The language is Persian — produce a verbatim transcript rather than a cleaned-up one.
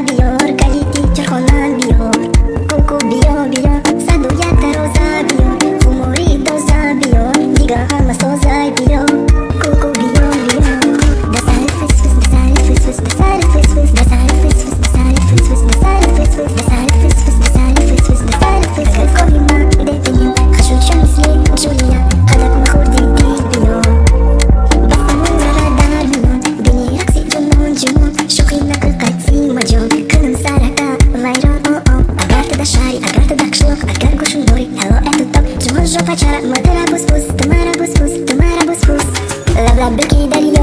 بیار، کلیتی چرخانم بیار، کوکو بیا بیا صد و یک ترازه بیار، خماری دازه بیار، دیگه همه سازه بیا، کوکو بیا بیا دسر فس فس دسر فس فس دسر فس فس دسر فس فس دسر فس فس دسر فس فس دسر فس فس دسر فس فس دسر فس فس کوی ما بده بینیم خشوش شمسلی جولیا خلق مخوردی دی بیا بستمون را در میون بینی رقصی جنون جنون شوخی نکل قدسی مجون کنم سرکا ویران او او اگر تدا شاری اگر تدا کشلوک اگر گوشم دوری هلو اتو تاپ جمال جو پچارا مدرا بوس بوس تمارا بوس بوس تمارا بوس بوس لب لب بکی دریا